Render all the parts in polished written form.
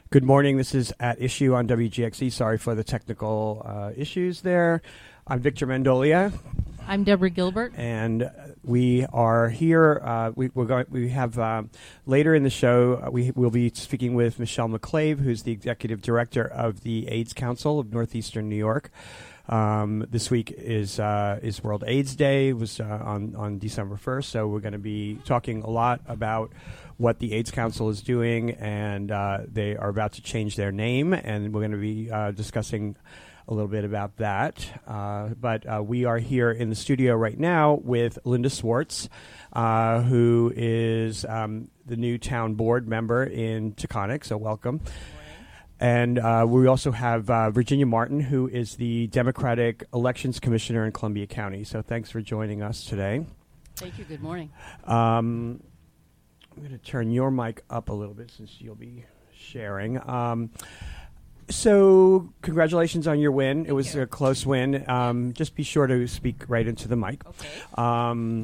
Good morning. This is At Issue on WGXE. Sorry for the technical issues there. I'm Victor Mendolia. I'm Deborah Gilbert. And we are here. We have later in the show, we will be speaking with Michelle McClave, who's the Executive Director of the AIDS Council of Northeastern New York. This week is World AIDS Day. It was on December 1st, so we're going to be talking a lot about what the AIDS Council is doing, and they are about to change their name, and we're going to be discussing a little bit about that. But we are here in the studio right now with Linda Swartz, who is the new town board member in Taconic, so welcome. And we also have Virginia Martin, who is the Democratic Elections Commissioner in Columbia County. So thanks for joining us today. Thank you. Good morning. I'm going to turn your mic up a little bit since you'll be sharing. So congratulations on your win. It was a close win. Just be sure to speak right into the mic. Okay.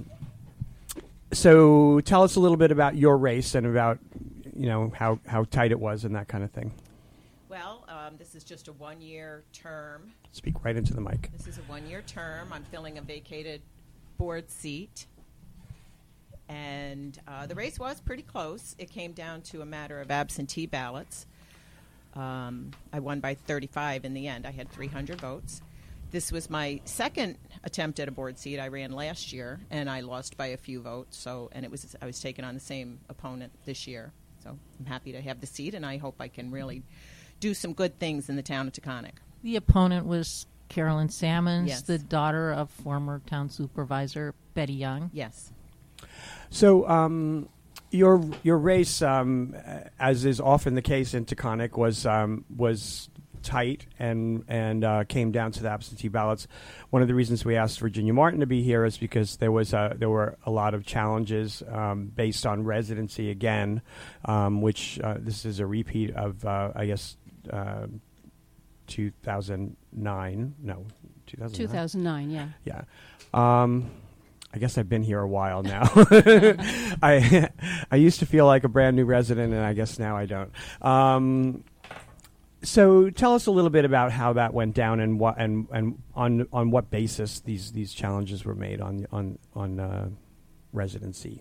So tell us a little bit about your race and about, how tight it was and that kind of thing. Well, this is just a one-year term. Speak right into the mic. This is a one-year term. I'm filling a vacated board seat. And the race was pretty close. It came down to a matter of absentee ballots. I won by 35 in the end. I had 300 votes. This was my second attempt at a board seat. I ran last year, and I lost by a few votes. I was taking on the same opponent this year. So I'm happy to have the seat, and I hope I can really do some good things in the town of Taconic. The opponent was Carolyn Sammons, Yes. the daughter of former town supervisor Betty Young. Yes. So your race, as is often the case in Taconic, was tight and came down to the absentee ballots. One of the reasons we asked Virginia Martin to be here is because there were a lot of challenges based on residency again, which this is a repeat of 2009. No, 2009. 2009, yeah. Yeah. I guess I've been here a while now. I used to feel like a brand new resident, and I guess now I don't. So tell us a little bit about how that went down and what and on what basis these challenges were made on residency.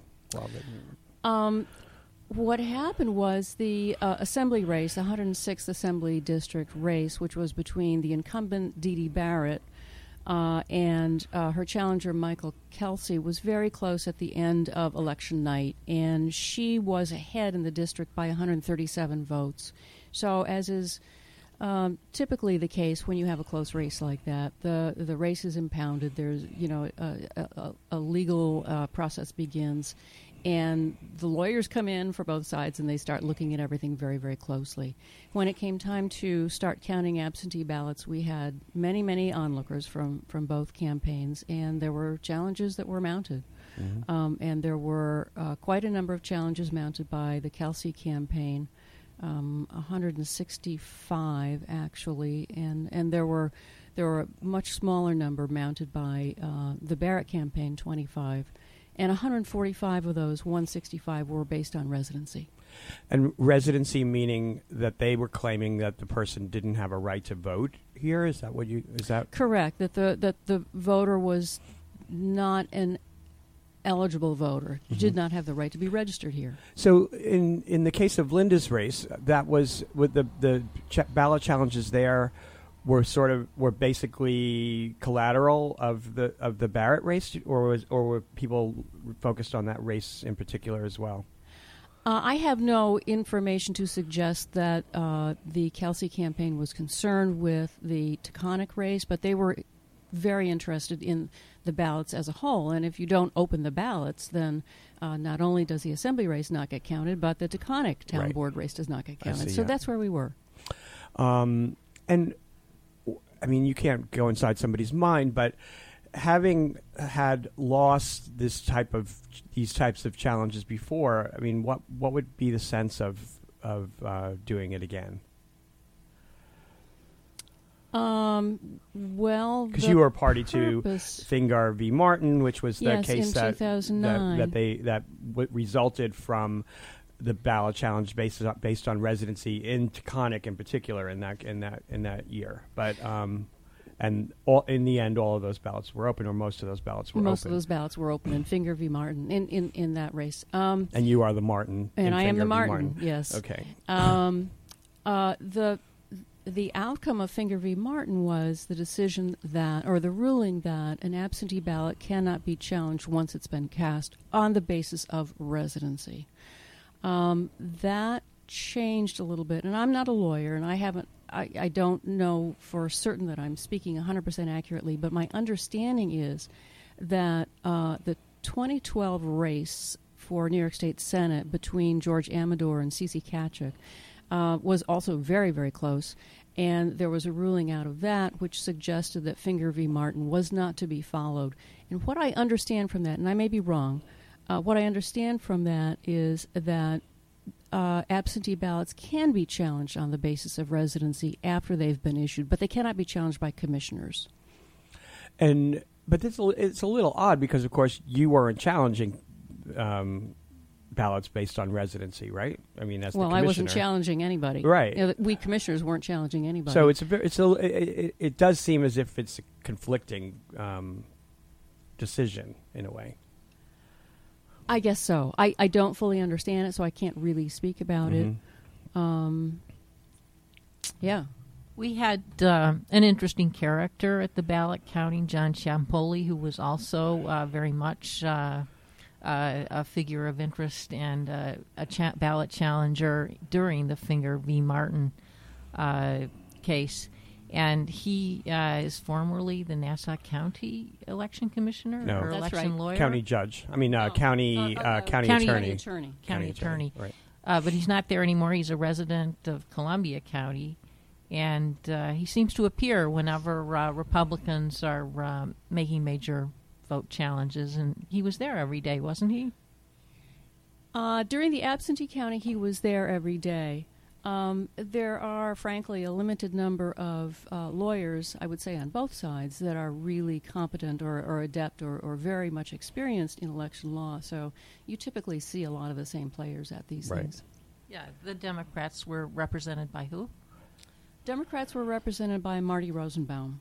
What happened was the assembly race, the 106th Assembly District race, which was between the incumbent Dee Dee Barrett and her challenger Michael Kelsey, was very close at the end of election night, and she was ahead in the district by 137 votes. So, as is typically the case when you have a close race like that, the race is impounded. There's a legal process begins, and the lawyers come in for both sides, and they start looking at everything very, very closely. When it came time to start counting absentee ballots, we had many, many onlookers from both campaigns, and there were challenges that were mounted. Mm-hmm. And there were quite a number of challenges mounted by the Kelsey campaign, 165 actually, and there were a much smaller number mounted by the Barrett campaign, 25. And 145 of those, 165, were based on residency. And residency meaning that they were claiming that the person didn't have a right to vote here? Is that correct? That the voter was not an eligible voter, mm-hmm. did not have the right to be registered here. So in the case of Linda's race, that was with the ballot challenges there were basically collateral of the Barrett race, or were people focused on that race in particular as well? I have no information to suggest that the Kelsey campaign was concerned with the Taconic race, but they were very interested in the ballots as a whole. And if you don't open the ballots, then not only does the assembly race not get counted, but the Taconic town board race does not get counted. So that's where we were. And I mean, you can't go inside somebody's mind, but having had lost these types of challenges before, I mean, what would be the sense of doing it again? Well, because you were party to Fingar v. Martin, which was the case in 2009. that resulted from the ballot challenge based on residency in Taconic in particular in that year. But in the end, all of those ballots were open, or most of those ballots were open. Most of those ballots were open in Finger v. Martin in that race. And you are the Martin. And I am Finger the v. Martin. Yes. Okay. The outcome of Finger v. Martin was the decision that, or the ruling that, an absentee ballot cannot be challenged once it's been cast on the basis of residency. That changed a little bit, and I'm not a lawyer, and I don't know for certain that I'm speaking 100% accurately, but my understanding is that the 2012 race for New York State Senate between George Amador and Cece Katchuk was also very, very close, and there was a ruling out of that which suggested that Finger v. Martin was not to be followed. And what I understand from that, and I may be wrong, what I understand from that is that absentee ballots can be challenged on the basis of residency after they've been issued, but they cannot be challenged by commissioners. But it's a little odd because, of course, you weren't challenging ballots based on residency, right? I mean, that's the commissioner. I wasn't challenging anybody, right? We commissioners weren't challenging anybody. So it does seem as if it's a conflicting decision in a way. I guess so. I don't fully understand it, so I can't really speak about it. Yeah. We had an interesting character at the ballot counting, John Ciampoli, who was also very much a figure of interest and a ballot challenger during the Finger v. Martin case. And he is formerly the Nassau County election commissioner or That's election right. lawyer. County judge. I mean, county attorney. County attorney. Right. But he's not there anymore. He's a resident of Columbia County. And he seems to appear whenever Republicans are making major vote challenges. And he was there every day, wasn't he? During the absentee counting, he was there every day. There are, frankly, a limited number of lawyers, I would say on both sides, that are really competent or adept or very much experienced in election law. So you typically see a lot of the same players at these things. Yeah, the Democrats were represented by who? Democrats were represented by Marty Rosenbaum.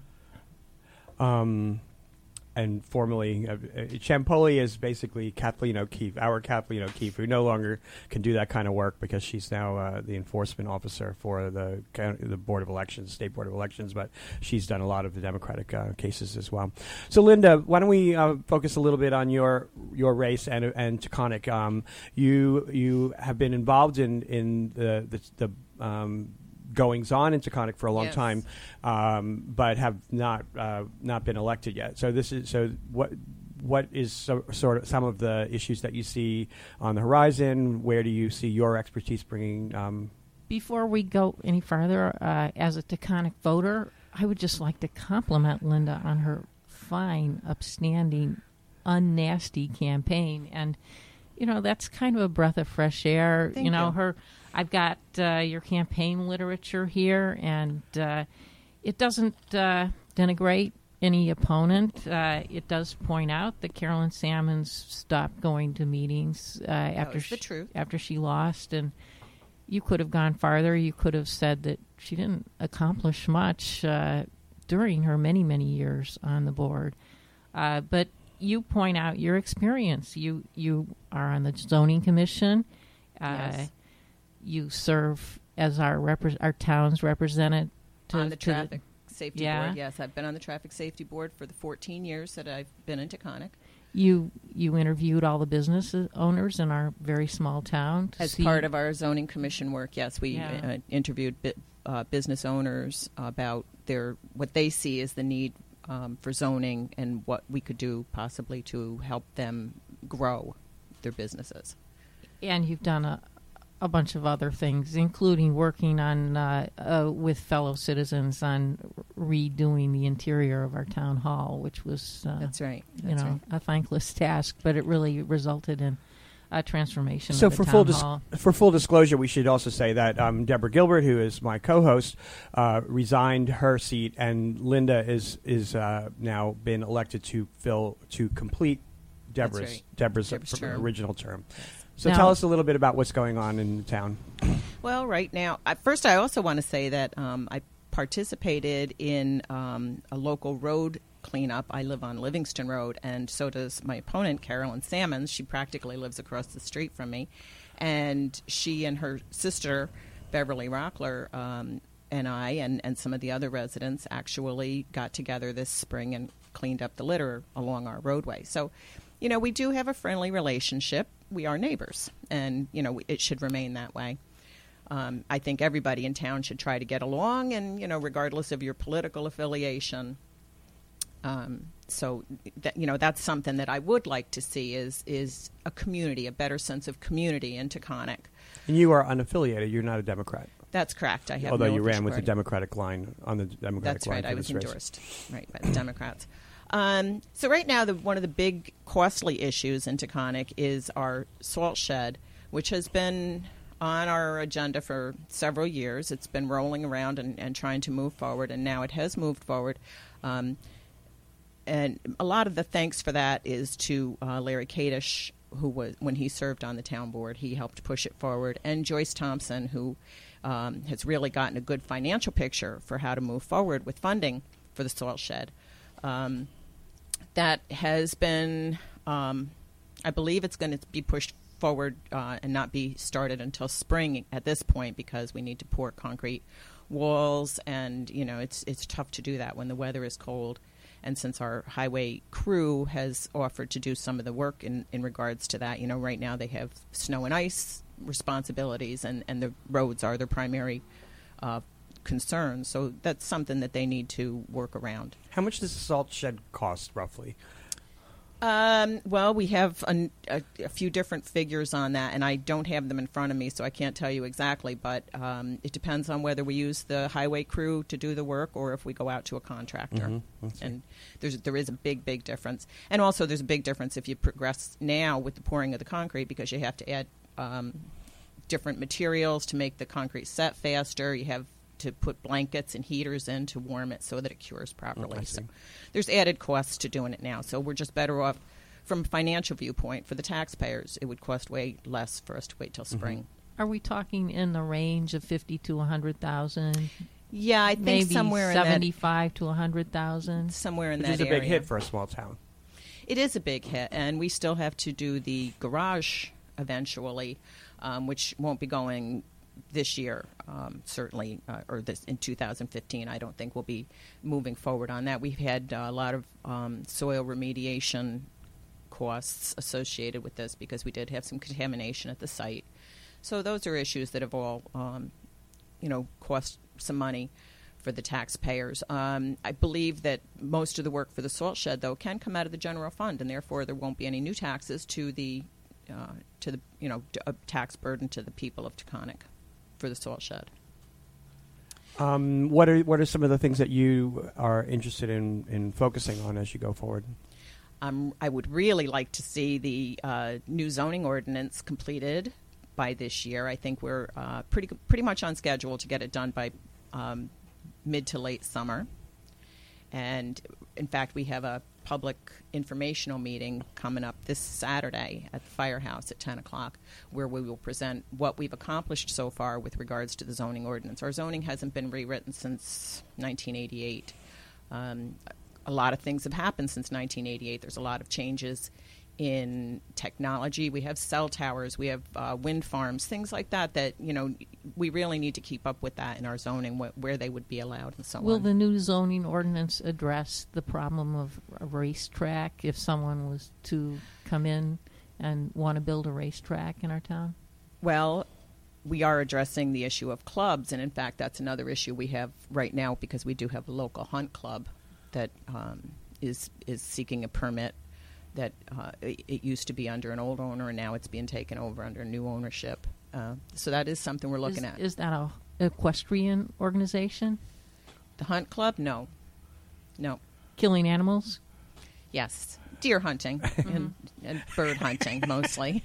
And formerly, Ciampoli is basically Kathleen O'Keefe, our Kathleen O'Keefe, who no longer can do that kind of work because she's now the enforcement officer for the Board of Elections, State Board of Elections, but she's done a lot of the Democratic cases as well. So, Linda, why don't we focus a little bit on your race and Taconic? You have been involved in the goings-on in Taconic for a long time, but have not been elected yet. So what is sort of some of the issues that you see on the horizon? Where do you see your expertise bringing? Before we go any farther, as a Taconic voter, I would just like to compliment Linda on her fine, upstanding, unnasty campaign. And, that's kind of a breath of fresh air. Thank you. I've got your campaign literature here, and it doesn't denigrate any opponent. It does point out that Carolyn Salmons stopped going to meetings after she lost, and you could have gone farther. You could have said that she didn't accomplish much during her many, many years on the board. But you point out your experience. You are on the zoning commission. Yes. You serve as our town's representative on the traffic safety board. Yes, I've been on the traffic safety board for the 14 years that I've been in Taconic. You interviewed all the business owners in our very small town as part of our zoning commission work. Yes, we interviewed business owners about what they see as the need for zoning and what we could do possibly to help them grow their businesses. And you've done a bunch of other things, including working on with fellow citizens on redoing the interior of our town hall, which was that's right. A thankless task, but it really resulted in a transformation. So of the town hall. For full disclosure, we should also say that Deborah Gilbert, who is my co-host, resigned her seat, and Linda is now been elected to complete Deborah's term. original term. So Now- tell us a little bit about what's going on in the town. Well, right now, first I also want to say that I participated in a local road cleanup. I live on Livingston Road, and so does my opponent, Carolyn Salmons. She practically lives across the street from me. And she and her sister, Beverly Rockler, and I and some of the other residents actually got together this spring and cleaned up the litter along our roadway. So, we do have a friendly relationship. We are neighbors, and, it should remain that way. I think everybody in town should try to get along, and, regardless of your political affiliation. So, that's something that I would like to see is a community, a better sense of community in Taconic. And you are unaffiliated. You're not a Democrat. That's correct. I have Although no you ran official with the party. Democratic line on the Democratic That's line. right. for I was this race. endorsed, right, by the Democrats. So right now, one of the big costly issues in Taconic is our salt shed, which has been on our agenda for several years. It's been rolling around and trying to move forward, and now it has moved forward. And a lot of the thanks for that is to Larry Kadish, who was, when he served on the town board, he helped push it forward, and Joyce Thompson, who has really gotten a good financial picture for how to move forward with funding for the salt shed. That has been, I believe it's going to be pushed forward and not be started until spring at this point, because we need to pour concrete walls, and it's tough to do that when the weather is cold. And since our highway crew has offered to do some of the work in regards to that, right now they have snow and ice responsibilities, and the roads are their primary concern. So that's something that they need to work around. How much does the salt shed cost, roughly? Well, we have a few different figures on that, and I don't have them in front of me, so I can't tell you exactly, but it depends on whether we use the highway crew to do the work or if we go out to a contractor. And there is a big difference. And also there's a big difference if you progress now with the pouring of the concrete, because you have to add different materials to make the concrete set faster. You have to put blankets and heaters in to warm it so that it cures properly. So there's added costs to doing it now. So we're just better off from a financial viewpoint for the taxpayers. It would cost way less for us to wait till spring. Are we talking in the range of 50 to 100,000? Yeah, I think Maybe somewhere 75 to 100,000. somewhere in Which that is a area. big hit for a small town. It is a big hit, and we still have to do the garage eventually, which won't be going this year, certainly, or this in 2015. I don't think we'll be moving forward on that. We've had a lot of soil remediation costs associated with this because we did have some contamination at the site. So those are issues that have all, cost some money for the taxpayers. I believe that most of the work for the salt shed, though, can come out of the general fund, and therefore there won't be any new taxes to the tax burden to the people of Taconic for the salt shed. What are some of the things that you are interested in focusing on as you go forward? I would really like to see the new zoning ordinance completed by this year. I think we're pretty much on schedule to get it done by mid to late summer. And in fact, we have a public informational meeting coming up this Saturday at the Firehouse at 10 o'clock, where we will present what we've accomplished so far with regards to the zoning ordinance. Our zoning hasn't been rewritten since 1988. A lot of things have happened since 1988. There's a lot of changes in technology. We have cell towers, we have wind farms, things like that, we really need to keep up with that in our zoning, where they would be allowed and so on. Will the new zoning ordinance address the problem of a racetrack if someone was to come in and want to build a racetrack in our town? Well, we are addressing the issue of clubs, and in fact that's another issue we have right now, because we do have a local hunt club that is seeking a permit that it used to be under an old owner, and now it's being taken over under new ownership. So that is something we're looking at. Is that a equestrian organization? The hunt club? No. Killing animals? Yes. Deer hunting and bird hunting mostly.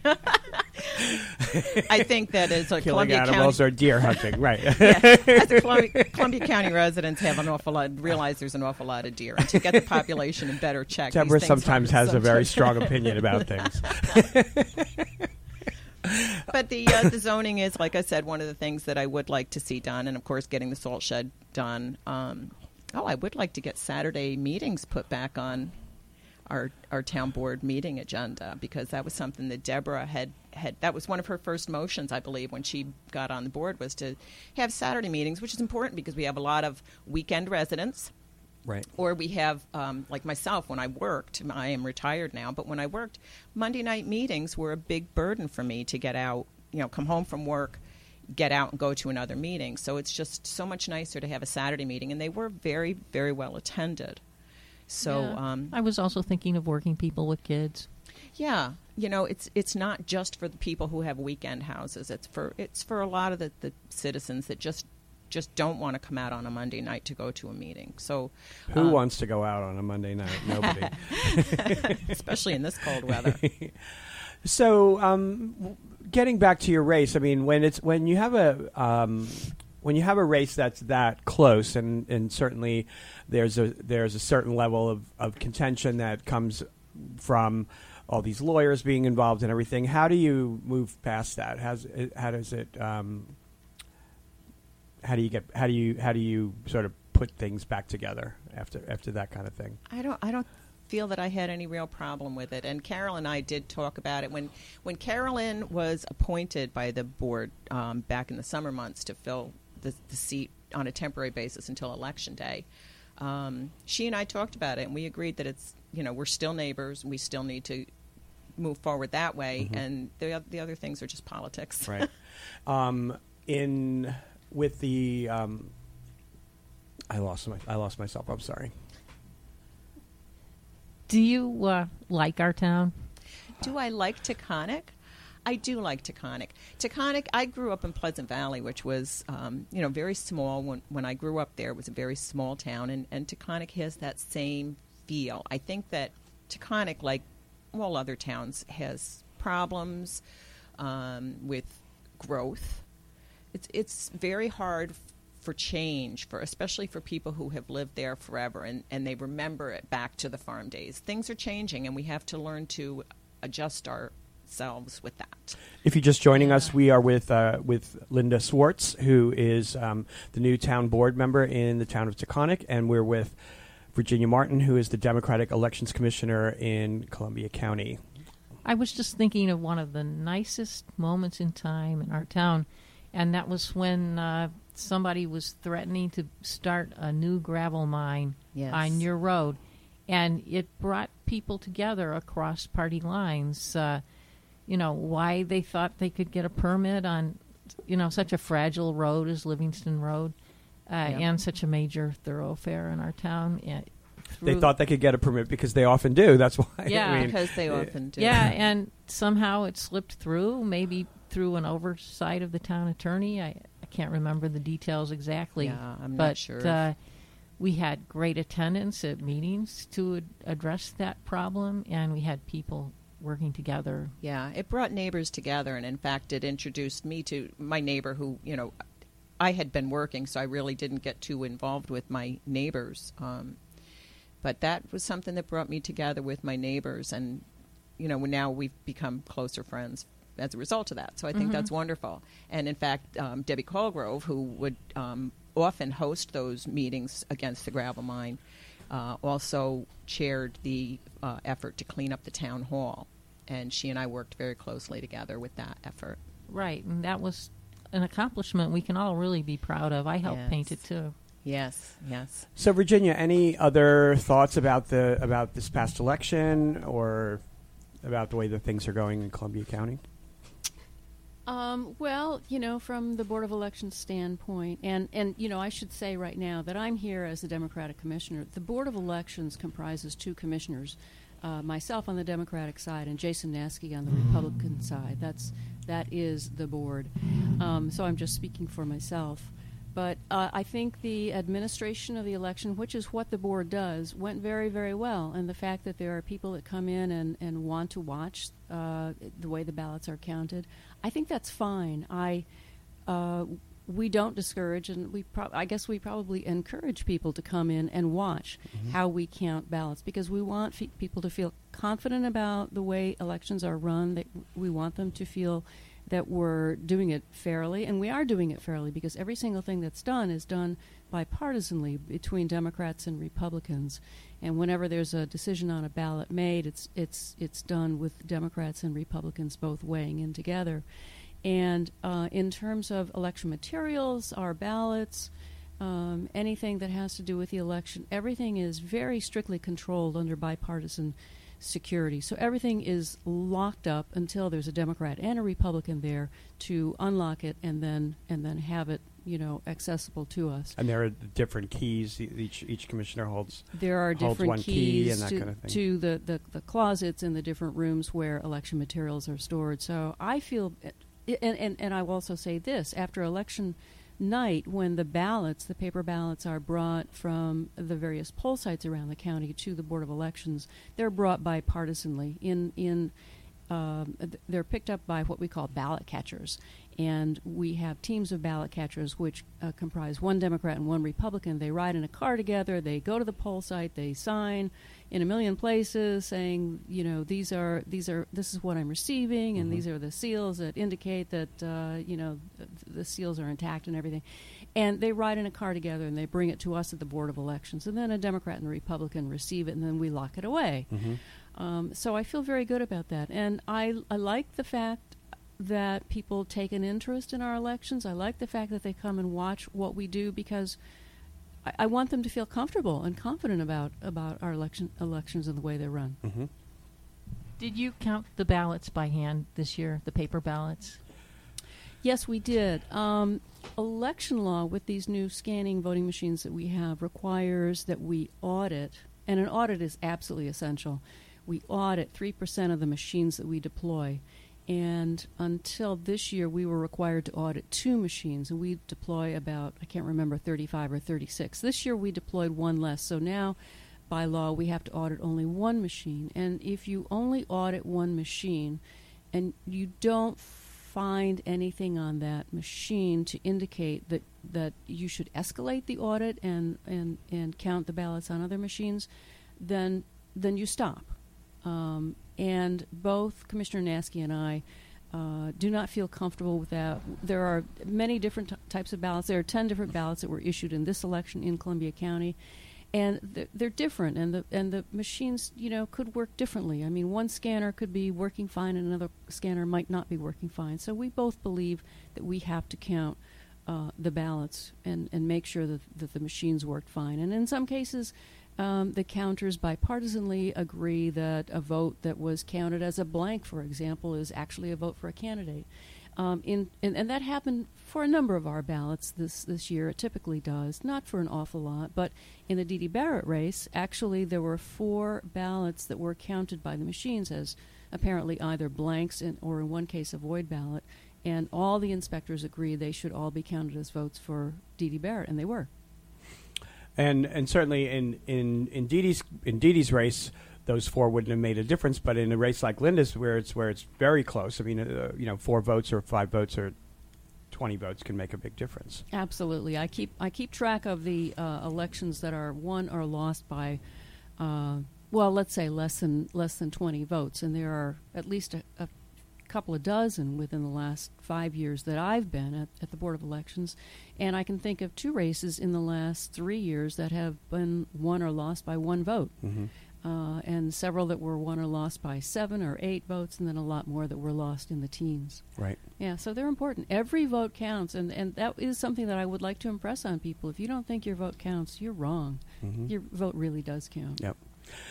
I think that as a Killing Columbia animals County, or deer hunting, right? as a Columbia County residents have realize there's an awful lot of deer, and to get the population in better check. Deborah these things sometimes happen has a very strong opinion about things. But the zoning is, like I said, one of the things that I would like to see done, and of course, getting the salt shed done. I would like to get Saturday meetings put back on our town board meeting agenda, because that was something that Deborah had. That was one of her first motions, I believe, when she got on the board, was to have Saturday meetings, which is important because we have a lot of weekend residents. Right. Or we have, like myself, when I worked, I am retired now, but when I worked, Monday night meetings were a big burden for me to get out, come home from work, get out and go to another meeting. So it's just so much nicer to have a Saturday meeting, and they were very, very well attended. So yeah. I was also thinking of working people with kids. Yeah, it's not just for the people who have weekend houses. It's for a lot of the citizens that just don't want to come out on a Monday night to go to a meeting. So, who wants to go out on a Monday night? Nobody, especially in this cold weather. So, getting back to your race, I mean, when you have a race that's that close, and certainly there's a certain level of contention that comes from all these lawyers being involved and everything. How do you move past that? How do you sort of put things back together after that kind of thing? I don't feel that I had any real problem with it. And Carol and I did talk about it when Carolyn was appointed by the board back in the summer months to fill the seat on a temporary basis until Election Day. She and I talked about it, and we agreed that it's we're still neighbors, and we still need to move forward that way, mm-hmm. and the other things are just politics. Right. With the I lost myself. I'm sorry. Do you like our town? Do I like Taconic? I do like Taconic. Taconic, I grew up in Pleasant Valley, which was very small. When I grew up there, it was a very small town, and Taconic has that same feel. I think that Taconic, like all other towns, has problems with growth. It's very hard for change, especially for people who have lived there forever and they remember it back to the farm days. Things are changing, and we have to learn to adjust ourselves with that. If you're just joining us, we are with Linda Swartz, who is the new town board member in the town of Taconic, and we're with Virginia Martin, who is the Democratic Elections Commissioner in Columbia County. I was just thinking of one of the nicest moments in time in our town, and that was when somebody was threatening to start a new gravel mine on your road. And it brought people together across party lines, why they thought they could get a permit on, such a fragile road as Livingston Road, and such a major thoroughfare in our town. They thought they could get a permit because they often do. That's why. Yeah, because they often do. Yeah, and somehow it slipped through, maybe through an oversight of the town attorney. I can't remember the details exactly. Yeah, I'm not sure. But we had great attendance at meetings to address that problem, and we had people working together. Yeah, it brought neighbors together, and in fact, it introduced me to my neighbor who, I had been working, so I really didn't get too involved with my neighbors. But that was something that brought me together with my neighbors, and, now we've become closer friends as a result of that. So I think mm-hmm. that's wonderful. And in fact, Debbie Colgrove, who would often host those meetings against the gravel mine, also chaired the effort to clean up the town hall. And she and I worked very closely together with that effort. Right, and that was an accomplishment we can all really be proud of. I helped paint it too. Yes. So, Virginia, any other thoughts about this past election or about the way that things are going in Columbia County? Well, from the Board of Elections standpoint, and I should say right now that I'm here as the Democratic Commissioner. The Board of Elections comprises two commissioners, myself on the Democratic side and Jason Naskey on the Republican side. That is the board. So I'm just speaking for myself. But I think the administration of the election, which is what the board does, went very, very well. And the fact that there are people that come in and want to watch the way the ballots are counted, I think that's fine. We don't discourage, and I guess we probably encourage people to come in and watch how we count ballots, because we want people to feel confident about the way elections are run. We want them to feel that we're doing it fairly, and we are doing it fairly because every single thing that's done is done bipartisanly between Democrats and Republicans. And whenever there's a decision on a ballot made, it's done with Democrats and Republicans both weighing in together. And in terms of election materials, our ballots, anything that has to do with the election, everything is very strictly controlled under bipartisan security. So everything is locked up until there's a Democrat and a Republican there to unlock it and then have it, accessible to us. And there are different keys. Each commissioner holds. There are different one key keys and that kind of thing. to the closets in the different rooms where election materials are stored. So I feel, and I will also say this: after election night, when the paper ballots are brought from the various poll sites around the county to the Board of Elections, they're brought bipartisanly. They're picked up by what we call ballot catchers, and we have teams of ballot catchers which comprise one Democrat and one Republican. They ride in a car together. They go to the poll site. They sign in a million places saying, this is what I'm receiving, and these are the seals that indicate that the seals are intact and everything. And they ride in a car together and they bring it to us at the Board of Elections, and then a Democrat and a Republican receive it, and then we lock it away. So I feel very good about that, and I like the fact that people take an interest in our elections. I like the fact that they come and watch what we do because I want them to feel comfortable and confident about our elections and the way they're run. Did you count the ballots by hand this year, the paper ballots? Yes, we did. Election law with these new scanning voting machines that we have requires that we audit, and an audit is absolutely essential. We audit 3% of the machines that we deploy. And until this year, we were required to audit 2 machines, and we deploy about, I can't remember, 35 or 36. This year, we deployed 1 less. So now, by law, we have to audit only 1 machine. And if you only audit 1 machine and you don't find anything on that machine to indicate that you should escalate the audit and count the ballots on other machines, then you stop. And both Commissioner Naskey and I do not feel comfortable with that. There are many different types of ballots. There are 10 different ballots that were issued in this election in Columbia County, and they're different. And the machines, could work differently. I mean, one scanner could be working fine, and another scanner might not be working fine. So we both believe that we have to count the ballots and make sure that the machines worked fine. And in some cases, the counters bipartisanly agree that a vote that was counted as a blank, for example, is actually a vote for a candidate. And that happened for a number of our ballots this year. It typically does, not for an awful lot. But in the Dee Dee Barrett race, actually there were 4 ballots that were counted by the machines as apparently either blanks or in one case a void ballot. And all the inspectors agreed they should all be counted as votes for Dee Dee Barrett, and they were. And certainly in Dee Dee's race, those 4 wouldn't have made a difference. But in a race like Linda's, where it's very close, I mean, 4 votes or 5 votes or 20 votes can make a big difference. Absolutely, I keep track of the elections that are won or lost by, let's say less than 20 votes, and there are at least a couple of dozen within the last 5 years that I've been at the Board of Elections, and I can think of 2 races in the last 3 years that have been won or lost by 1 vote, and several that were won or lost by 7 or 8 votes, and then a lot more that were lost in the teens. Right. Yeah, so they're important. Every vote counts, and that is something that I would like to impress on people. If you don't think your vote counts, you're wrong. Your vote really does count. Yep.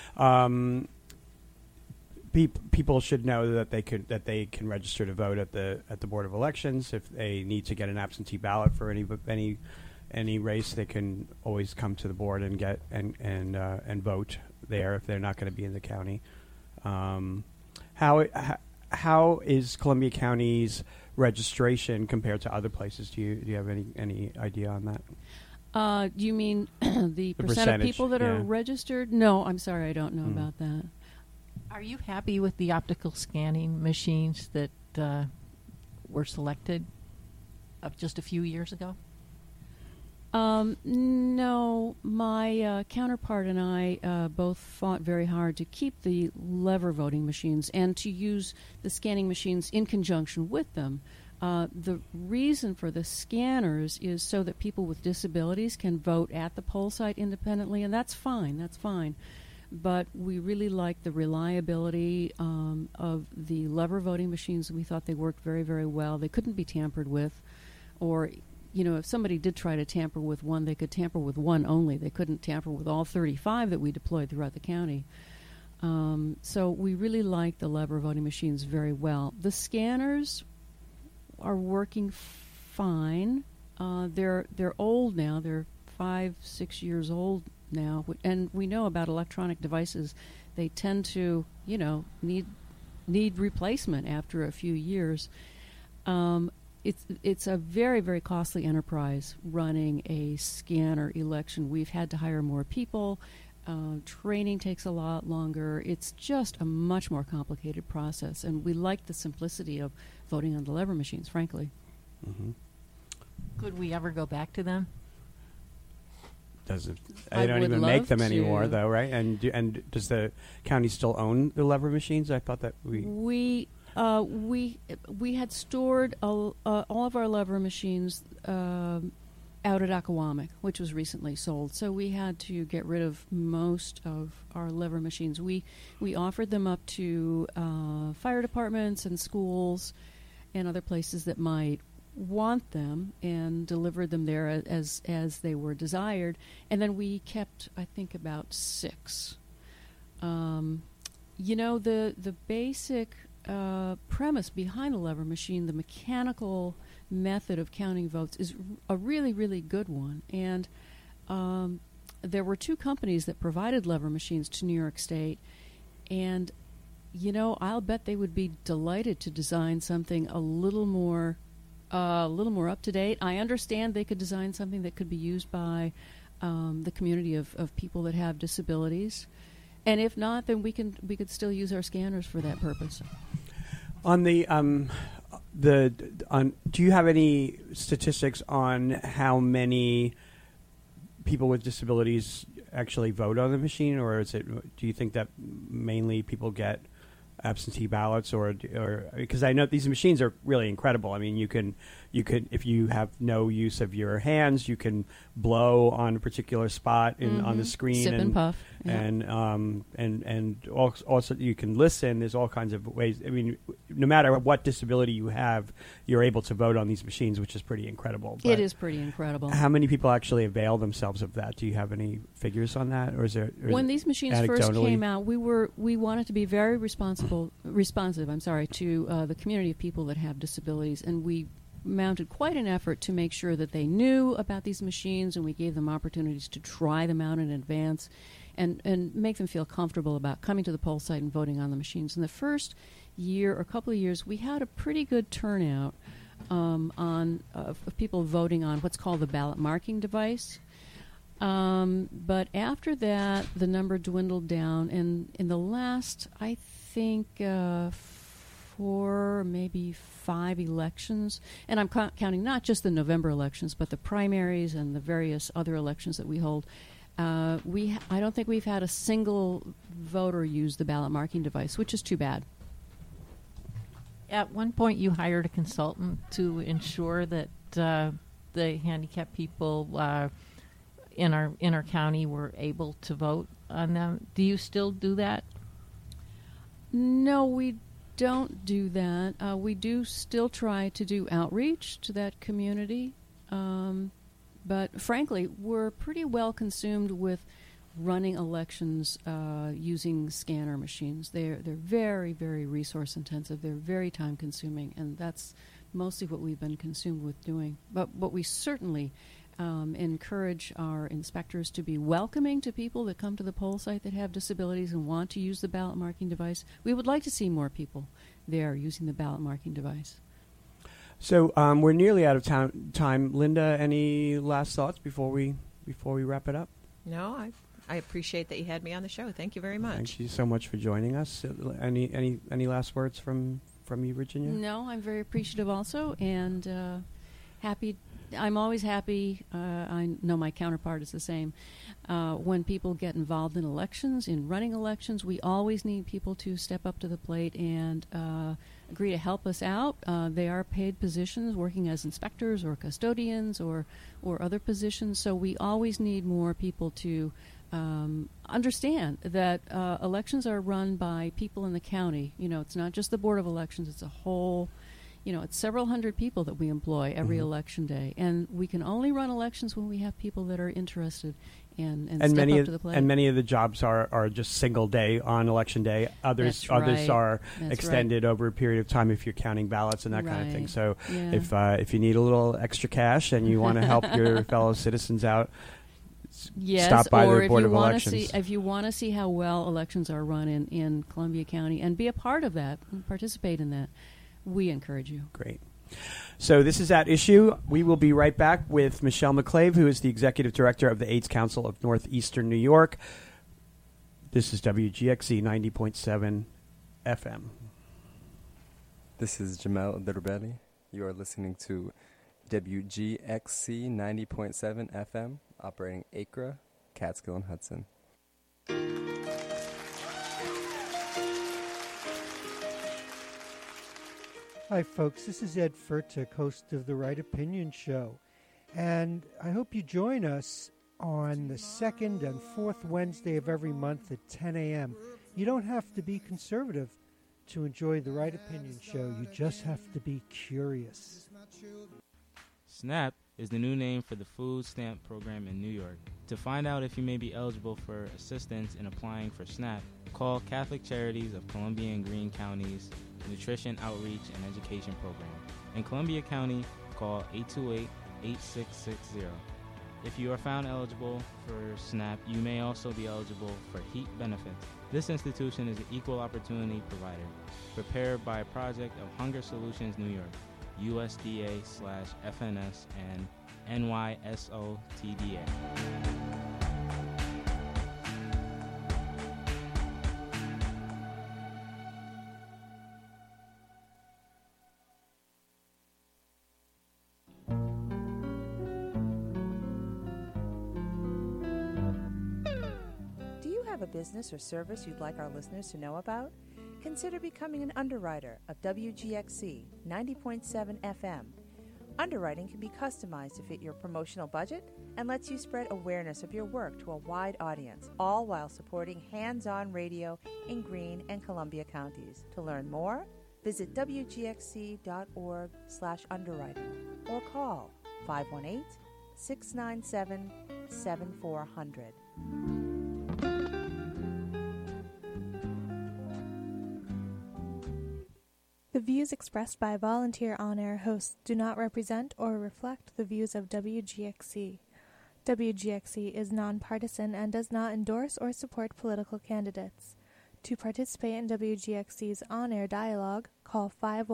People should know that they can register to vote at the Board of Elections. If they need to get an absentee ballot for any race, they can always come to the board and get and vote there if they're not going to be in the county. How is Columbia County's registration compared to other places? Do you have any idea on that? Do you mean the percent of people that are registered? No, I'm sorry, I don't know about that. Are you happy with the optical scanning machines that were selected just a few years ago? No, my counterpart and I both fought very hard to keep the lever voting machines and to use the scanning machines in conjunction with them. The reason for the scanners is so that people with disabilities can vote at the poll site independently, and that's fine. That's fine. But we really like the reliability of the lever voting machines. We thought they worked very, very well. They couldn't be tampered with, or if somebody did try to tamper with one, they could tamper with one only. They couldn't tamper with all 35 that we deployed throughout the county. So we really like the lever voting machines very well. The scanners are working fine. They're old now. They're 5-6 years old now, and we know about electronic devices. They tend to, need replacement after a few years. It's a very, very costly enterprise running a scanner election. We've had to hire more people. Training takes a lot longer. It's just a much more complicated process, and we like the simplicity of voting on the lever machines, frankly. Mm-hmm. Could we ever go back to them? I don't even make them anymore, though, right? And does the county still own the lever machines? I thought that we had stored all of our lever machines out at Acquawamick, which was recently sold. So we had to get rid of most of our lever machines. We offered them up to fire departments and schools and other places that might want them, and delivered them there as they were desired. And then we kept, I think, about 6. The basic premise behind a lever machine, the mechanical method of counting votes, is a really, really good one. And there were 2 companies that provided lever machines to New York State, and I'll bet they would be delighted to design something a little more up to date. I understand they could design something that could be used by the community of people that have disabilities, and if not, then we could still use our scanners for that purpose. On do you have any statistics on how many people with disabilities actually vote on the machine, or do you think that mainly people get absentee ballots, or because I know these machines are really incredible. I mean, you can if you have no use of your hands, you can blow on a particular spot on the screen, sip and puff, and also you can listen. There's all kinds of ways. I mean, no matter what disability you have, you're able to vote on these machines, which is pretty incredible. But it is pretty incredible. How many people actually avail themselves of that? Do you have any figures on that, or is there? When these machines first came out, we wanted to be very responsive. To the community of people that have disabilities, and we mounted quite an effort to make sure that they knew about these machines, and we gave them opportunities to try them out in advance and make them feel comfortable about coming to the poll site and voting on the machines. In the first year or couple of years, we had a pretty good turnout of people voting on what's called the ballot marking device. But after that, the number dwindled down, and in the last, I think, 4, maybe 5 elections, and I'm counting not just the November elections, but the primaries and the various other elections that we hold. I don't think we've had a single voter use the ballot marking device, which is too bad. At one point, you hired a consultant to ensure that the handicapped people in our county were able to vote on them. Do you still do that? No, we don't do that. We do still try to do outreach to that community, but frankly, we're pretty well consumed with running elections using scanner machines. They're very, very resource intensive. They're very time consuming, and that's mostly what we've been consumed with doing. But we certainly encourage our inspectors to be welcoming to people that come to the poll site that have disabilities and want to use the ballot marking device. We would like to see more people there using the ballot marking device. So we're nearly out of time. Linda, any last thoughts before we wrap it up? No, I appreciate that you had me on the show. Thank you very much. Thank you so much for joining us. Any last words from you, Virginia? No, I'm very appreciative also, and happy I'm always happy. I know my counterpart is the same. When people get involved in elections, in running elections, we always need people to step up to the plate and agree to help us out. They are paid positions, working as inspectors or custodians or other positions. So we always need more people to understand that elections are run by people in the county. It's not just the Board of Elections. It's a whole, it's several hundred people that we employ every election day. And we can only run elections when we have people that are interested and step up to the plate. And many of the jobs are just single day on election day. Others are extended over a period of time if you're counting ballots and that kind of thing. So if you need a little extra cash and you want to help your fellow citizens out, stop by the Board of Elections. If you want to see how well elections are run in Columbia County and be a part of that and participate in that, we encourage you. Great. So this is At Issue. We will be right back with Michelle McClave, who is the Executive Director of the AIDS Council of Northeastern New York. This is WGXC 90.7 FM. This is Jamel Derbeli. You are listening to WGXC 90.7 FM, operating Acre, Catskill, and Hudson. Hi, folks. This is Ed Furtick, host of The Right Opinion Show. And I hope you join us on the second and fourth Wednesday of every month at 10 a.m. You don't have to be conservative to enjoy The Right Opinion Show. You just have to be curious. SNAP is the new name for the food stamp program in New York. To find out if you may be eligible for assistance in applying for SNAP, call Catholic Charities of Columbia and Greene Counties Nutrition Outreach and Education Program. In Columbia County, call 828-8660. If you are found eligible for SNAP, you may also be eligible for HEAP benefits. This institution is an equal opportunity provider, prepared by a project of Hunger Solutions New York, USDA/FNS, and NYSOTDA. A business or service you'd like our listeners to know about? Consider becoming an underwriter of WGXC 90.7 FM. Underwriting can be customized to fit your promotional budget and lets you spread awareness of your work to a wide audience, all while supporting hands-on radio in Greene and Columbia counties. To learn more, visit wgxc.org/underwriting or call 518-697-7400. The views expressed by volunteer on-air hosts do not represent or reflect the views of WGXC. WGXC is nonpartisan and does not endorse or support political candidates. To participate in WGXC's on-air dialogue, call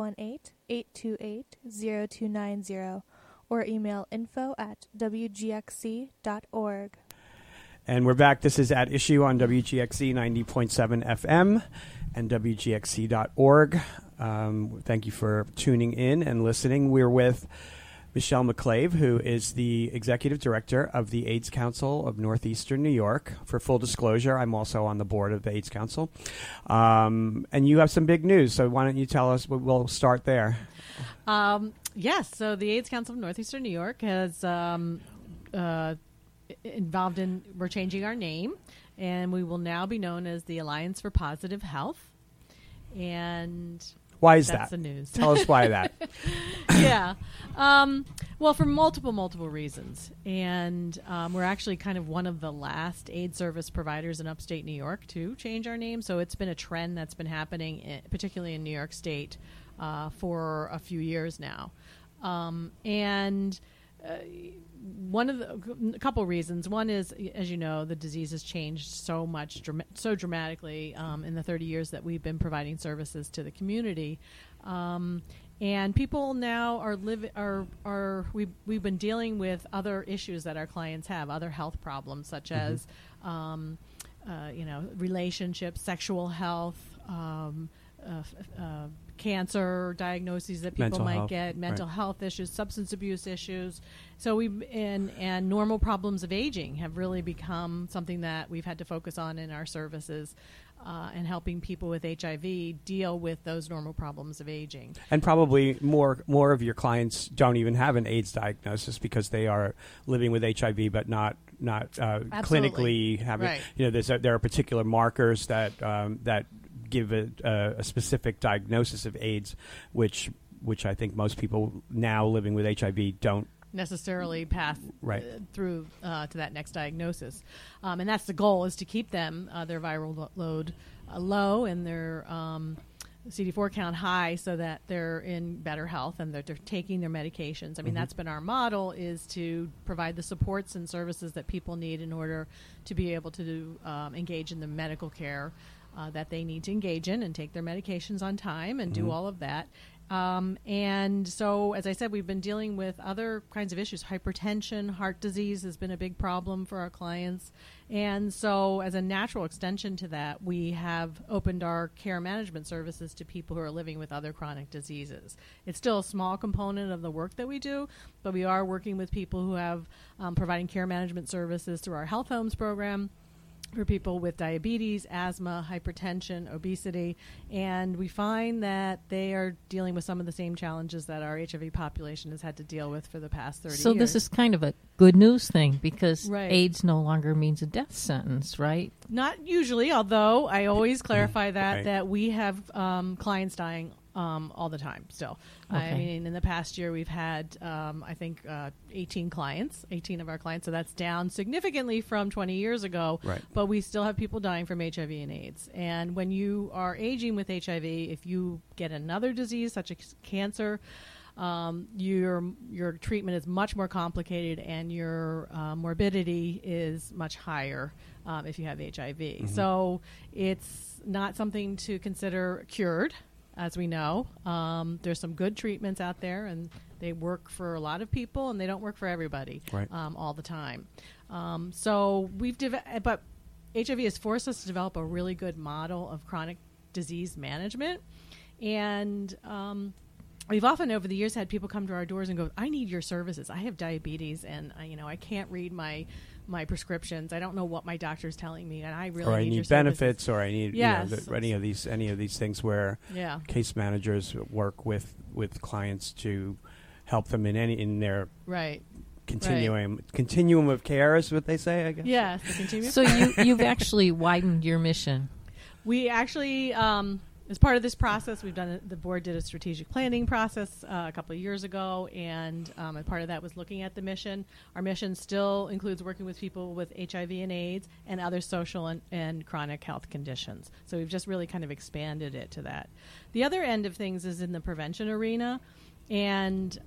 518-828-0290 or email info@wgxc.org. And we're back. This is At Issue on WGXC 90.7 FM and WGXC.org. Thank you for tuning in and listening. We're with Michelle McClave, who is the Executive Director of the AIDS Council of Northeastern New York. For full disclosure, I'm also on the board of the AIDS Council. And you have some big news, so why don't you tell us? We'll start there. Yes, so the AIDS Council of Northeastern New York has involved in, we're changing our name, and we will now be known as the Alliance for Positive Health. And why is that's that? The news. Tell us why that. Yeah. Well, for multiple reasons. And we're actually kind of one of the last AIDS service providers in upstate New York to change our name. So it's been a trend that's been happening, particularly in New York State, for a few years now. One of a couple reasons. One is, as you know, the disease has changed so much, so dramatically in the 30 years that we've been providing services to the community, and people now we've been dealing with other issues that our clients have, other health problems such as, relationships, sexual health, cancer diagnoses that people Mental might health, get, mental right. health issues, substance abuse issues. So and normal problems of aging have really become something that we've had to focus on in our services, and helping people with HIV deal with those normal problems of aging. And probably more of your clients don't even have an AIDS diagnosis because they are living with HIV, but not clinically having. Right. There are particular markers that give a specific diagnosis of AIDS, which I think most people now living with HIV don't necessarily pass Right. through to that next diagnosis, and that's the goal, is to keep them their viral load low and their CD4 count high, so that they're in better health and that they're taking their medications. I mean, that's been our model, is to provide the supports and services that people need in order to be able to engage in the medical care that they need to engage in and take their medications on time and do all of that. And so, as I said, we've been dealing with other kinds of issues. Hypertension, heart disease has been a big problem for our clients. And so, as a natural extension to that, we have opened our care management services to people who are living with other chronic diseases. It's still a small component of the work that we do, but we are working with people who have providing care management services through our Health Homes program for people with diabetes, asthma, hypertension, obesity, and we find that they are dealing with some of the same challenges that our HIV population has had to deal with for the past 30 years. So this is kind of a good news thing, because Right. AIDS no longer means a death sentence, right? Not usually, although I always clarify Right. that we have clients dying all the time still. I Okay. mean, in the past year, we've had, I think, 18 of our clients. So that's down significantly from 20 years ago. Right. But we still have people dying from HIV and AIDS. And when you are aging with HIV, if you get another disease such as cancer, your treatment is much more complicated, and your morbidity is much higher if you have HIV. So it's not something to consider cured. As we know, there's some good treatments out there, and they work for a lot of people, and they don't work for everybody Right. all the time. So but HIV has forced us to develop a really good model of chronic disease management, and we've often over the years had people come to our doors and go, "I need your services. I have diabetes, and I can't read my prescriptions. I don't know what my doctor's telling me, and I really or I need your need benefits, services." or I need Yes. any of these things where Yeah. case managers work with clients to help them in their Right. continuum of care, is what they say, I guess. Yes. The continuum. So you've actually widened your mission. We actually, as part of this process, the board did a strategic planning process a couple of years ago, and a part of that was looking at the mission. Our mission still includes working with people with HIV and AIDS and other social and chronic health conditions. So we've just really kind of expanded it to that. The other end of things is in the prevention arena, and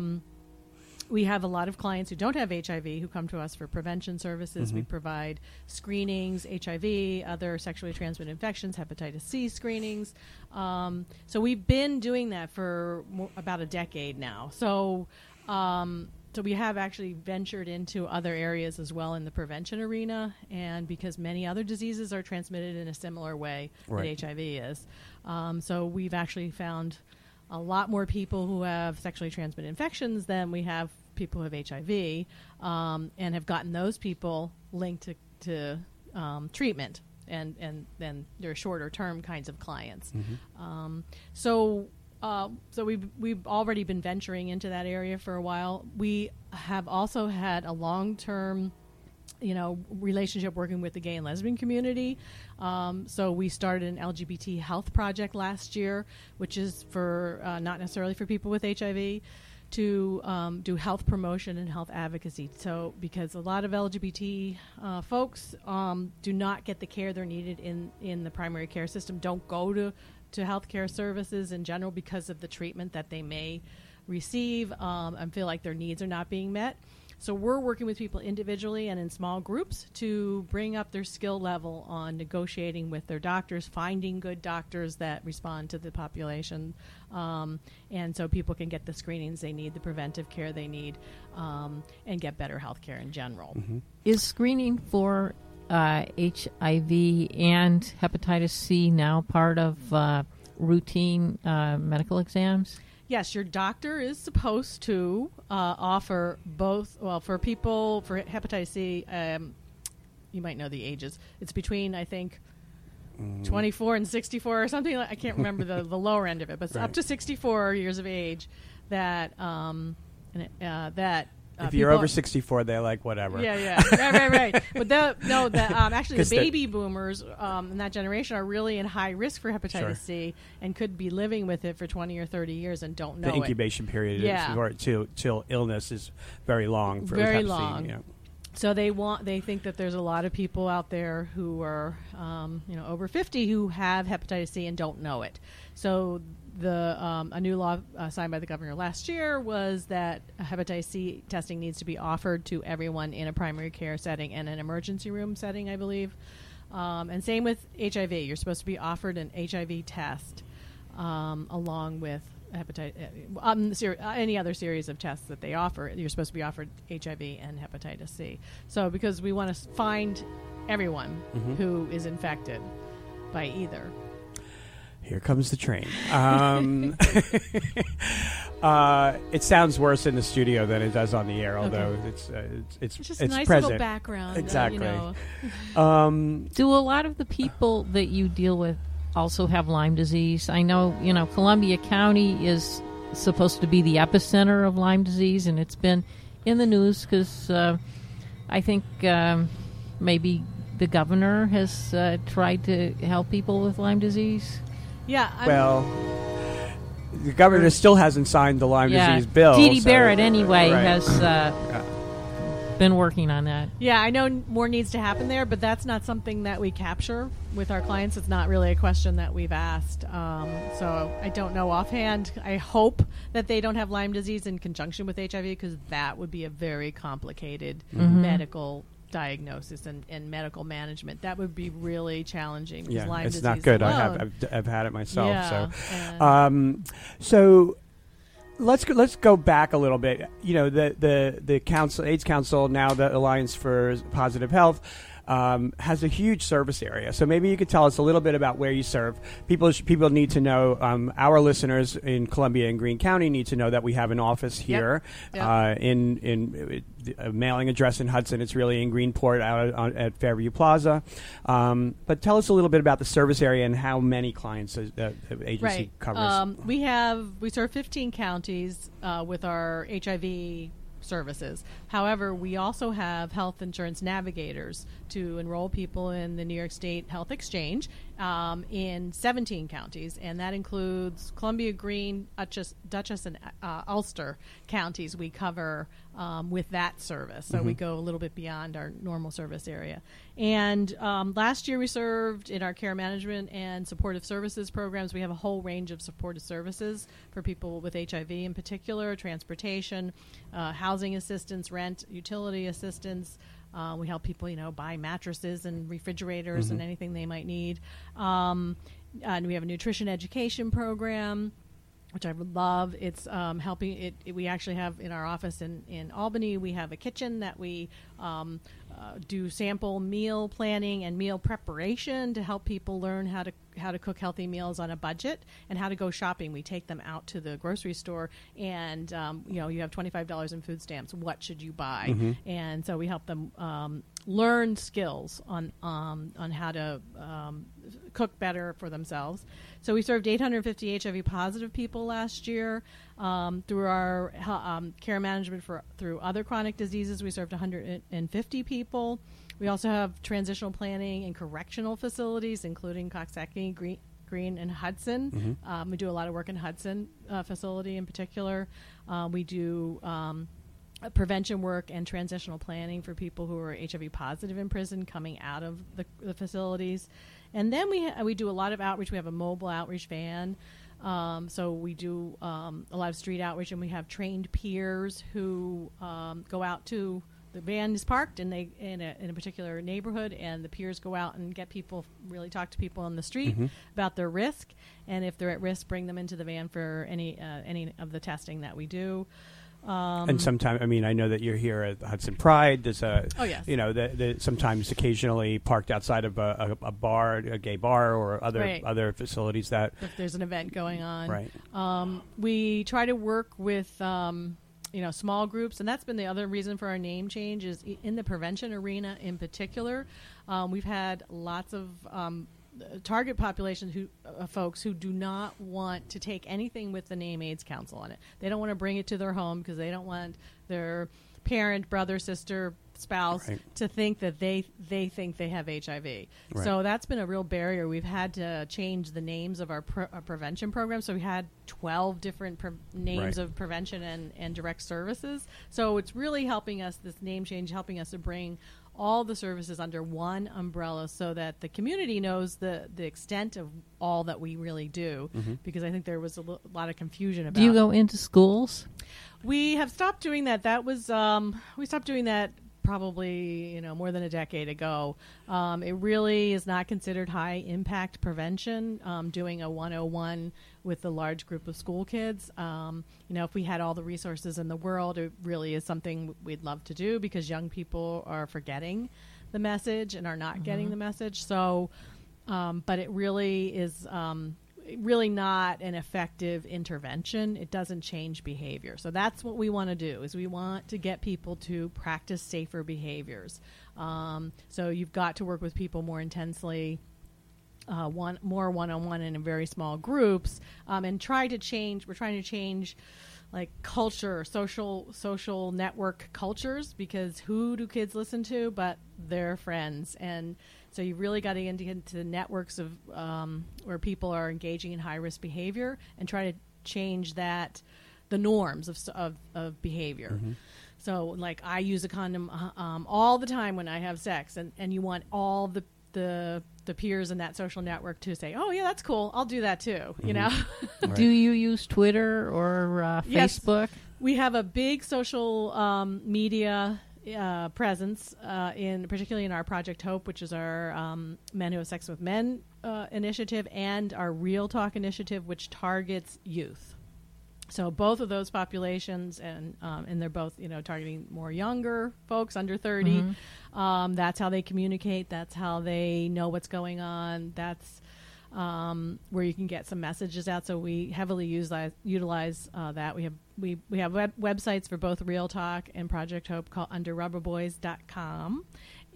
we have a lot of clients who don't have HIV who come to us for prevention services. We provide screenings, HIV, other sexually transmitted infections, hepatitis C screenings. So we've been doing that for about a decade now. So we have actually ventured into other areas as well in the prevention arena, and because many other diseases are transmitted in a similar way Right. that HIV is. So we've actually found a lot more people who have sexually transmitted infections than we have people who have HIV, and have gotten those people linked to treatment, and then they're shorter term kinds of clients. So we've already been venturing into that area for a while. We have also had a long-term relationship working with the gay and lesbian community. So we started an LGBT health project last year, which is for not necessarily for people with HIV, to do health promotion and health advocacy. So because a lot of LGBT folks do not get the care they're needed in the primary care system, don't go to healthcare services in general because of the treatment that they may receive, and feel like their needs are not being met. So we're working with people individually and in small groups to bring up their skill level on negotiating with their doctors, finding good doctors that respond to the population, and so people can get the screenings they need, the preventive care they need, and get better health care in general. Is screening for HIV and hepatitis C now part of routine medical exams? Yes, your doctor is supposed to offer both. Well, for people for hepatitis C, you might know the ages. It's between, I think, 24 and 64 or something. I can't remember the lower end of it, but it's up to 64 years of age that if you're over 64, they're like, whatever. Yeah. right. But actually, the baby boomers in that generation are really in high risk for hepatitis C and could be living with it for 20 or 30 years and don't know the incubation period till illness is very long. For very hepatitis long. C, So they think that there's a lot of people out there who are over 50 who have hepatitis C and don't know it. So a new law signed by the governor last year was that hepatitis C testing needs to be offered to everyone in a primary care setting and an emergency room setting, I believe. And same with HIV. You're supposed to be offered an HIV test along with any other series of tests that they offer. You're supposed to be offered HIV and hepatitis C. So because we want to find everyone who is infected by either. Here comes the train. It sounds worse in the studio than it does on the air, although it's just a nice present. little background. Exactly. Do a lot of the people that you deal with also have Lyme disease? I know, Columbia County is supposed to be the epicenter of Lyme disease, and it's been in the news because I think maybe the governor has tried to help people with Lyme disease. Yeah. The governor still hasn't signed the Lyme disease bill. Dee Dee Barrett, anyway, has been working on that. Yeah, I know more needs to happen there, but that's not something that we capture with our clients. It's not really a question that we've asked. So I don't know offhand. I hope that they don't have Lyme disease in conjunction with HIV, because that would be a very complicated medical diagnosis and medical management. That would be really challenging. Yeah, Lyme it's disease not good. alone. I've had it myself. Yeah, So let's go back a little bit. The council, AIDS Council, now the Alliance for Positive Health, has a huge service area. So maybe you could tell us a little bit about where you serve. People need to know. Our listeners in Columbia and Greene County need to know that we have an office here in a mailing address in Hudson. It's really in Greenport out at Fairview Plaza. But tell us a little bit about the service area and how many clients the agency covers. We serve 15 counties with our HIV services. However, we also have health insurance navigators to enroll people in the New York State Health Exchange in 17 counties, and that includes Columbia, Greene, Dutchess, and Ulster counties we cover with that service. So we go a little bit beyond our normal service area. And last year we served in our care management and supportive services programs. We have a whole range of supportive services for people with HIV in particular, transportation, housing assistance, rent, utility assistance. We help people, buy mattresses and refrigerators and anything they might need. And we have a nutrition education program, which I would love. It's helping. We actually have in our office in Albany, we have a kitchen that we do sample meal planning and meal preparation to help people learn how to cook healthy meals on a budget and how to go shopping. We take them out to the grocery store and you have $25 in food stamps. What should you buy? And so we help them learn skills on how to cook better for themselves. So we served 850 HIV positive people last year through our care management through other chronic diseases. We served 150 people. We also have transitional planning in correctional facilities, including Coxsackie, Greene, and Hudson. We do a lot of work in Hudson facility in particular. We do prevention work and transitional planning for people who are HIV positive in prison coming out of the facilities. And then we do a lot of outreach. We have a mobile outreach van. So we do a lot of street outreach, and we have trained peers who go out to the van is parked in a particular neighborhood, and the peers go out and really talk to people on the street about their risk, and if they're at risk, bring them into the van for any of the testing that we do. And sometimes, I mean, I know that you're here at Hudson Pride. There's a, Oh, yes. you know, sometimes occasionally parked outside of a bar, a gay bar, or other facilities that. If there's an event going on, right. We try to work with small groups, and that's been the other reason for our name change is in the prevention arena in particular. We've had lots of target population folks who do not want to take anything with the name AIDS Council on it. They don't want to bring it to their home because they don't want their parent, brother, sister, spouse to think that they think they have HIV. Right. So that's been a real barrier. We've had to change the names of our prevention programs. So we had 12 different names of prevention and direct services. So it's really helping us, this name change, helping us to bring all the services under one umbrella so that the community knows the extent of all that we really do, because I think there was a lot of confusion about. Do you go into schools? We have stopped doing that. That was we stopped doing that probably more than a decade ago. It really is not considered high impact prevention, doing a 101 with a large group of school kids. If we had all the resources in the world, it really is something we'd love to do because young people are forgetting the message and are not getting the message. So, but it really is really not an effective intervention. It doesn't change behavior. So that's what we want to do, is we want to get people to practice safer behaviors. So you've got to work with people more intensely, more one-on-one and in very small groups, and try to change. We're trying to change like culture, social network cultures, because who do kids listen to but their friends? And so you really got to get into the networks of where people are engaging in high-risk behavior and try to change the norms of behavior. So, like, I use a condom all the time when I have sex, and you want all the peers in that social network to say, "Oh, yeah, that's cool. I'll do that too." You know. Right. Do you use Twitter or Facebook? Yes. We have a big social media presence, particularly in our Project Hope, which is our Men Who Have Sex with Men initiative, and our Real Talk initiative, which targets youth. So both of those populations, and they're both targeting more younger folks under 30. That's how they communicate. That's how they know what's going on. That's where you can get some messages out. So we heavily utilize that. We have websites for both Real Talk and Project Hope called underrubberboys.com.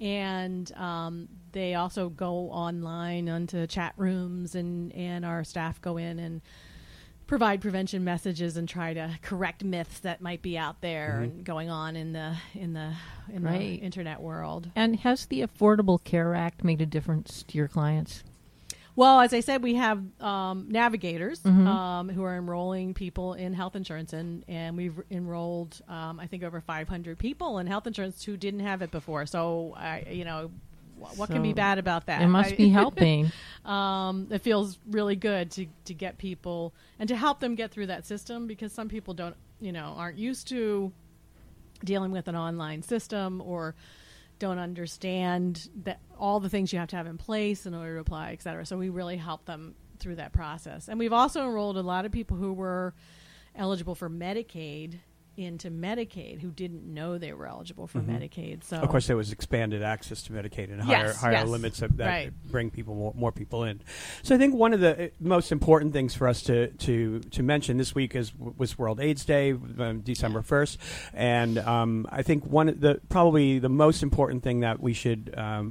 And they also go online onto chat rooms, and our staff go in and provide prevention messages and try to correct myths that might be out there and going on in the internet world. And has the Affordable Care Act made a difference to your clients? Well, as I said, we have navigators who are enrolling people in health insurance, and we've enrolled, I think, over 500 people in health insurance who didn't have it before. So, what can be bad about that? It must be helping. It feels really good to get people and to help them get through that system, because some people aren't used to dealing with an online system or don't understand that all the things you have to have in place in order to apply, et cetera. So we really help them through that process. And we've also enrolled a lot of people who were eligible for Medicaid into Medicaid who didn't know they were eligible for Medicaid. So of course there was expanded access to Medicaid and higher limits that bring people more people in. So I think one of the most important things for us to mention this week was World AIDS Day, December 1st, and I think probably the most important thing that we should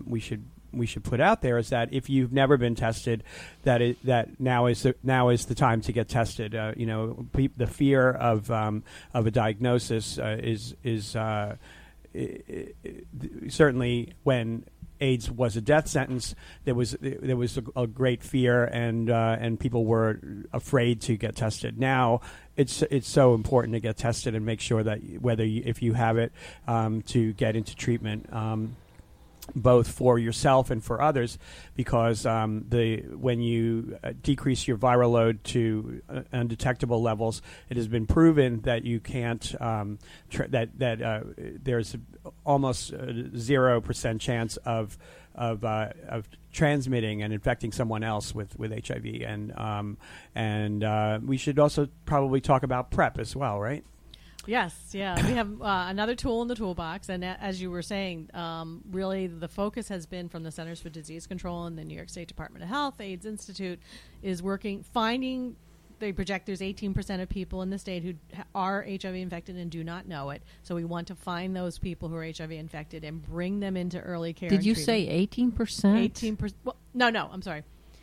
put out there is that if you've never been tested, that now is the time to get tested. The fear of a diagnosis is certainly when AIDS was a death sentence. There was a great fear, and people were afraid to get tested. Now it's so important to get tested and make sure that if you have it, to get into treatment. Both for yourself and for others, because when you decrease your viral load to undetectable levels, it has been proven that you can't there's almost 0% chance of transmitting and infecting someone else with HIV, and we should also probably talk about PrEP as well, right? Yes, yeah. We have another tool in the toolbox, and as you were saying, really the focus has been from the Centers for Disease Control and the New York State Department of Health, AIDS Institute, is finding. They project there's 18% of people in the state who are HIV infected and do not know it. So we want to find those people who are HIV infected and bring them into early care. Did you say 18%? 18%. Well, no, I'm sorry.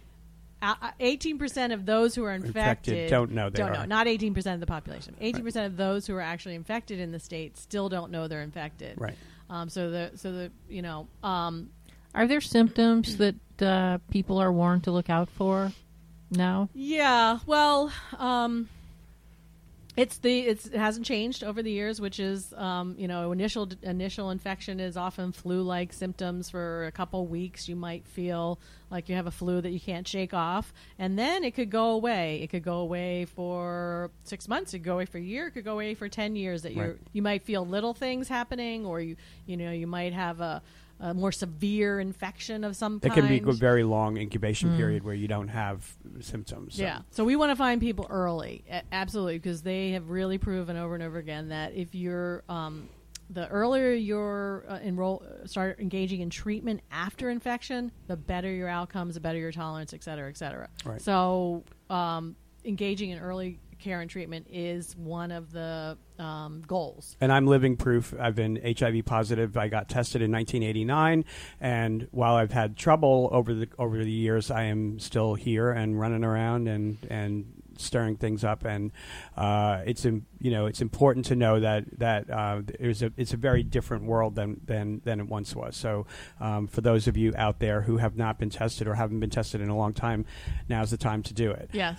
18% of those who are infected don't know they are. Not 18% of the population. 18% of those who are actually infected in the state still don't know they're infected. Right. Are there symptoms that people are warned to look out for now? Yeah. Well, it hasn't changed over the years, which is initial infection is often flu-like symptoms for a couple weeks. You might feel like you have a flu that you can't shake off, and then it could go away. It could go away for 6 months. It could go away for a year. It could go away for 10 years. That you might feel little things happening, or you might have a more severe infection of some kind. It can be a very long incubation period where you don't have symptoms. Yeah. So we want to find people early, absolutely, because they have really proven over and over again that if you're the earlier you're start engaging in treatment after infection, the better your outcomes, the better your tolerance, et cetera, et cetera. Right. So engaging in early care and treatment is one of the goals. And I'm living proof. I've been HIV positive. I got tested in 1989, and while I've had trouble over the years, I am still here and running around and stirring things up. And it's important to know that it's a very different world than it once was. So for those of you out there who have not been tested or haven't been tested in a long time, now's the time to do it. Yes.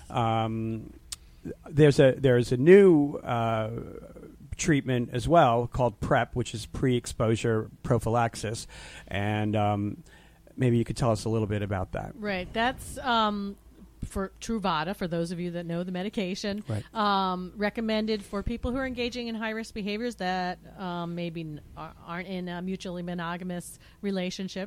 There's a new treatment as well called PrEP, which is pre-exposure prophylaxis, and maybe you could tell us a little bit about that. Right. That's for Truvada, for those of you that know the medication, right. Recommended for people who are engaging in high-risk behaviors that maybe aren't in a mutually monogamous relationship,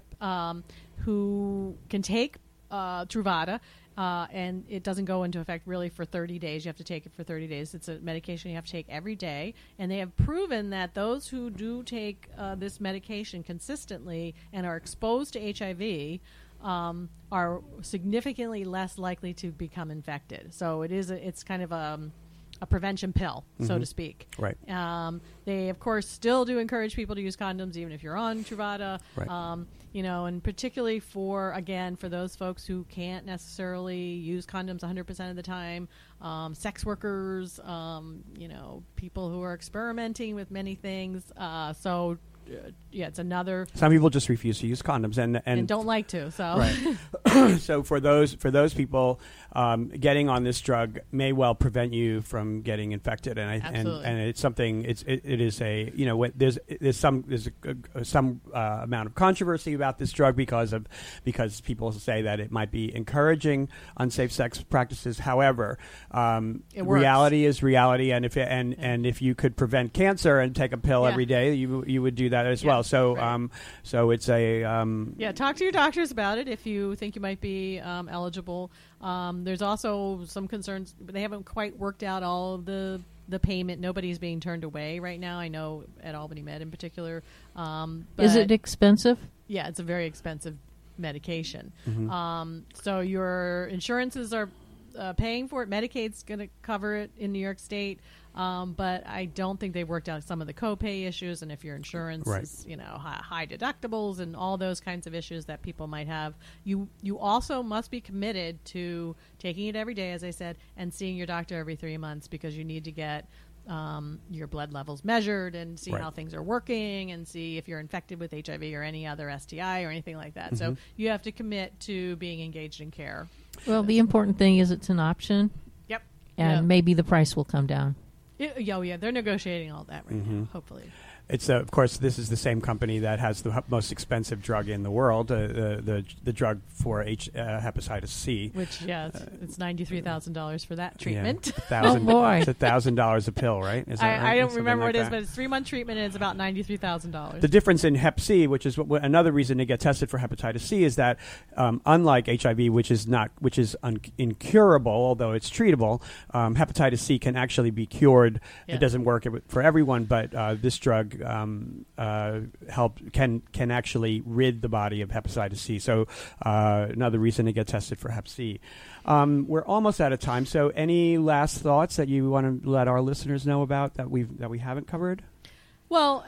who can take Truvada. And it doesn't go into effect really for 30 days. You have to take it for 30 days. It's a medication you have to take every day. And they have proven that those who do take this medication consistently and are exposed to HIV are significantly less likely to become infected. So it's kind of a prevention pill, so to speak. Right. They, of course, still do encourage people to use condoms, even if you're on Truvada. Right. And particularly for those folks who can't necessarily use condoms 100% of the time, sex workers, people who are experimenting with many things. It's another. Some people just refuse to use condoms and don't like to. So, right. So for those people, getting on this drug may well prevent you from getting infected, and it's something. It is a there's some amount of controversy about this drug because people say that it might be encouraging unsafe sex practices. However, reality is reality, and if you could prevent cancer and take a pill every day, you would do that as well. So right. So it's a talk to your doctors about it if you think you might be eligible. There's also some concerns, but they haven't quite worked out all of the payment. Nobody's being turned away right now. I know at Albany Med in particular. Is it expensive? Yeah, it's a very expensive medication. Mm-hmm. So your insurances are paying for it. Medicaid's going to cover it in New York State. But I don't think they've worked out some of the copay issues, and if your insurance is, high deductibles and all those kinds of issues that people might have. You also must be committed to taking it every day, as I said, and seeing your doctor every 3 months, because you need to get your blood levels measured and see how things are working and see if you're infected with HIV or any other STI or anything like that. Mm-hmm. So you have to commit to being engaged in care. Well, the important thing is it's an option. Yep. And maybe the price will come down. Yeah, they're negotiating all that right now, hopefully. It's of course this is the same company that has the most expensive drug in the world, the drug for hepatitis C. Which it's $93,000 for that treatment. Yeah, Oh, boy. It's $1,000 a pill, right? Is that right? I don't Something remember like what it is, that? but it's 3-month treatment and it's about $93,000. The difference in Hep C, which is another reason to get tested for hepatitis C, is that unlike HIV, which is incurable, although it's treatable, hepatitis C can actually be cured. Yeah. It doesn't work for everyone, but this drug can actually rid the body of hepatitis C. So another reason to get tested for Hep C. We're almost out of time. So any last thoughts that you want to let our listeners know about that we haven't covered? Well,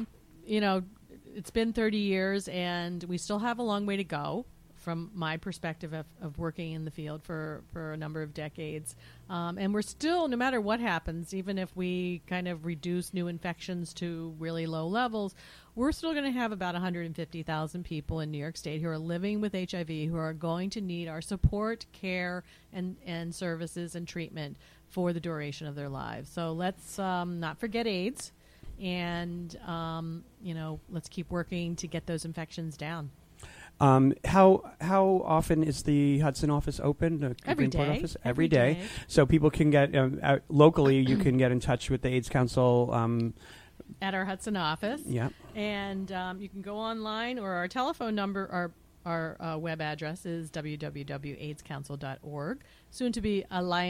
it's been 30 years and we still have a long way to go from my perspective of working in the field for a number of decades. And we're still, no matter what happens, even if we kind of reduce new infections to really low levels, we're still going to have about 150,000 people in New York State who are living with HIV who are going to need our support, care, and services and treatment for the duration of their lives. So let's not forget AIDS. And, let's keep working to get those infections down. How often is the Hudson office open? The Every Greenport day. office? Every day. So people can get, locally, you can get in touch with the AIDS Council. At our Hudson office. Yeah. And you can go online, or our telephone number, our web address is www.aidscouncil.org, soon to be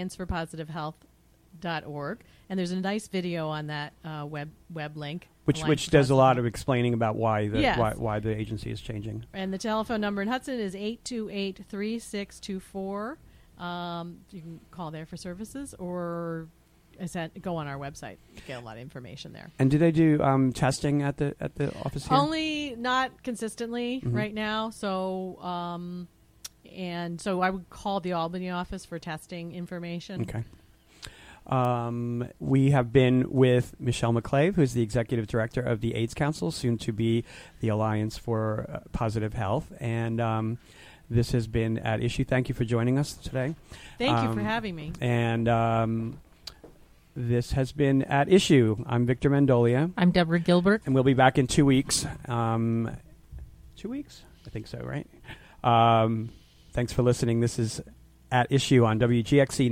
allianceforpositivehealth.org. And there's a nice video on that web link. Which does a lot of explaining about why Yes. why the agency is changing. And the telephone number in Hudson is 828-3624. You can call there for services, or go on our website. You get a lot of information there. And do they do testing at the office here? Only not consistently right now. So so I would call the Albany office for testing information. Okay. We have been with Michelle McClave, who's the Executive Director of the AIDS Council, soon to be the Alliance for Positive Health. And this has been At Issue. Thank you for joining us today. Thank you for having me. And this has been At Issue. I'm Victor Mendolia. I'm Deborah Gilbert. And we'll be back in 2 weeks. 2 weeks? I think so, right? Thanks for listening. This is At Issue on WGXC